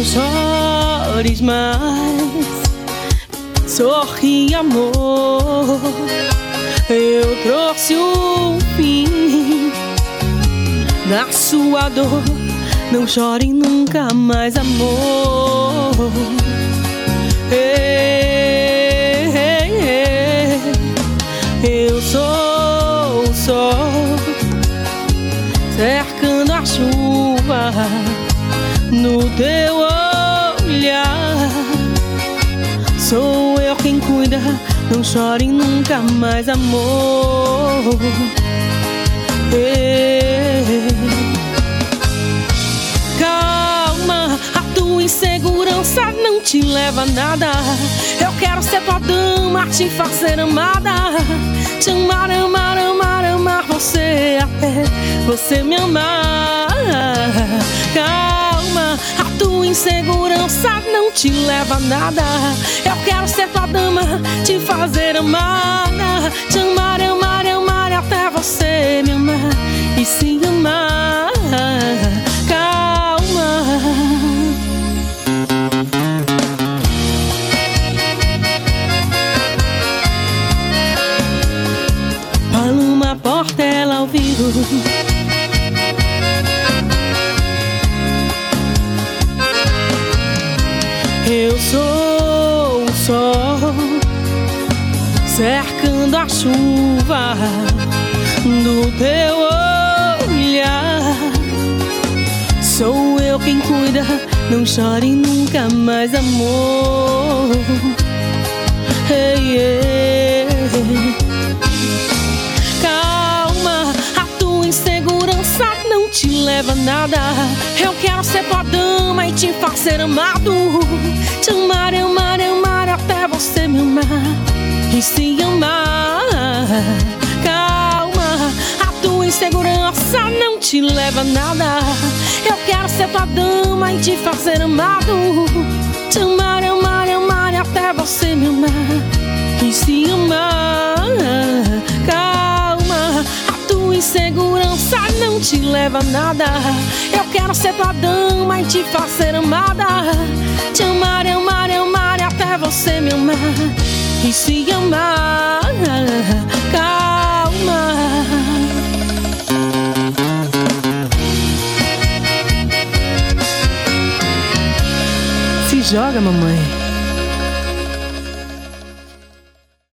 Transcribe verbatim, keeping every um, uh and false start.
chores mais, sorri, amor. Eu trouxe o fim da sua dor. Não chore nunca mais, amor. Ei, ei, ei. Eu sou o sol cercando a chuva no teu olhar. Sou eu quem cuida. Não chore nunca mais, amor. Ei. Calma, a tua insegurança não te leva a nada. Eu quero ser tua dama, te fazer amada. Te amar, amar, amar, amar você até você me amar. Calma, a tua insegurança não te leva a nada. Eu quero ser tua dama, te fazer amada. Te amar, amar, amar até você me amar e se amar. Calma. Paloma Portela ao vivo. Eu sou o sol cercando a chuva do teu olhar. Sou eu quem cuida. Não chore nunca mais, amor. Ei, ei. Calma, a tua insegurança não te leva a nada. Eu quero ser tua dama e te fazer amado. Te amar, amar, amar até você me amar e se amar. Calma, a tua insegurança não te leva a nada. Eu quero ser tua dama e te fazer amado. Te amar, amar, amar até você me amar e se amar. Calma, a tua insegurança não te leva a nada. Eu quero ser tua dama e te fazer amada. Te amar, amar, amar até você me amar e se amar. Calma. Se joga, mamãe.